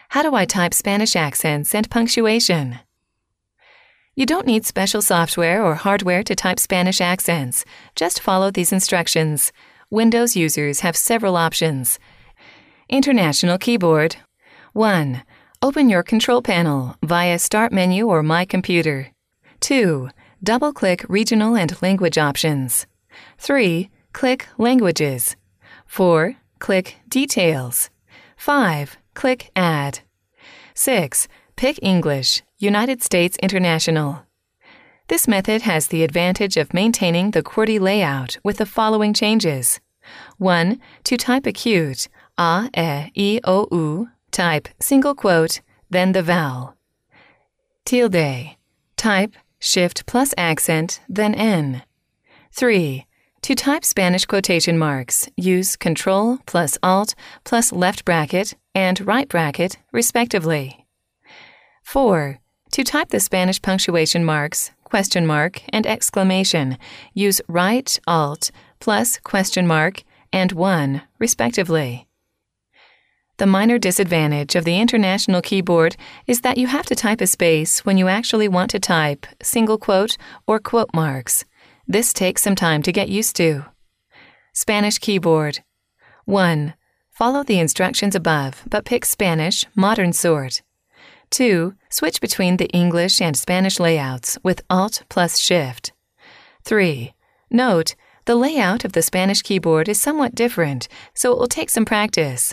How do I type Spanish accents and punctuation? You don't need special software or hardware to type Spanish accents. Just follow these instructions. Windows users have several options. International keyboard. 1. Open your control panel via Start menu or My Computer. 2. Double-click Regional and Language options. 3. Click Languages. 4. Click Details. 5. Click Add. 6. Pick English, United States International. This method has the advantage of maintaining the QWERTY layout with the following changes. 1. To type acute, a, e, o, u, type single quote, then the vowel. Tilde. Type shift plus accent, then n. 3. To type Spanish quotation marks, use Control plus Alt plus left bracket and right bracket, respectively. 4. To type the Spanish punctuation marks, question mark, and exclamation, use right Alt plus question mark and 1, respectively. The minor disadvantage of the International keyboard is that you have to type a space when you actually want to type single quote or quote marks. This takes some time to get used to. Spanish keyboard. 1. Follow the instructions above, but pick Spanish, modern sort. 2. Switch between the English and Spanish layouts with Alt plus Shift. 3. Note, the layout of the Spanish keyboard is somewhat different, so it will take some practice.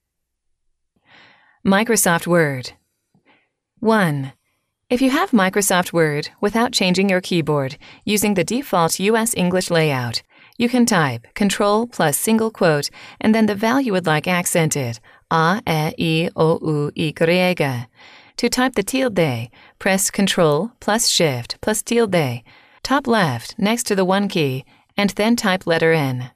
Microsoft Word. 1. If you have Microsoft Word without changing your keyboard using the default US English layout, you can type Control plus single quote and then the vowel you would like accented, a, e, o, u, y. To type the tilde, press Control plus Shift plus tilde, top left next to the 1 key, and then type letter N.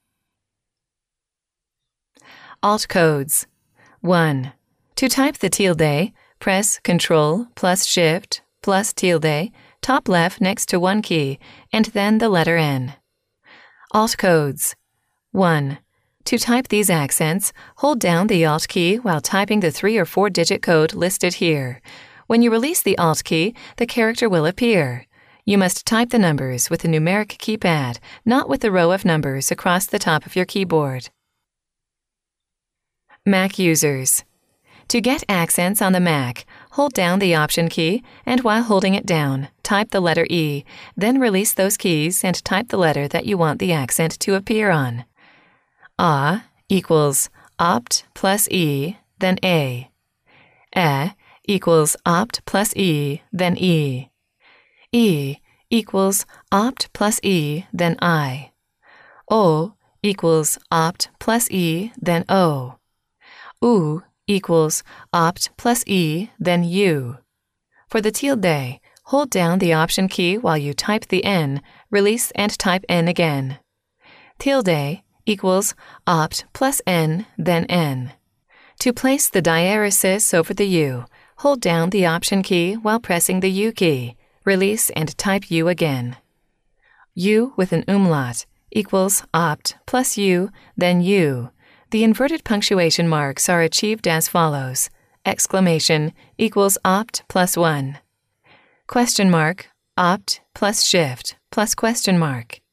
Alt codes. 1. To type the tilde, press Control plus Shift plus tilde, top left next to 1 key, and then the letter N. Alt codes. 1. To type these accents, hold down the Alt key while typing the 3 or 4-digit code listed here. When you release the Alt key, the character will appear. You must type the numbers with the numeric keypad, not with the row of numbers across the top of your keyboard. Mac users. To get accents on the Mac, hold down the Option key, and while holding it down, type the letter E, then release those keys and type the letter that you want the accent to appear on. A equals Opt plus E, then A. Equals Opt plus E, then E. E equals Opt plus E, then I. O equals Opt plus E, then O. U equals Opt plus E, then U. For the tilde, hold down the Option key while you type the N, release and type N again. Tilde equals Opt plus N, then N. To place the diaeresis over the U, hold down the Option key while pressing the U key, release and type U again. U with an umlaut equals Opt plus U, then U. The inverted punctuation marks are achieved as follows. Exclamation equals Opt plus 1. Question mark, Opt plus Shift plus question mark.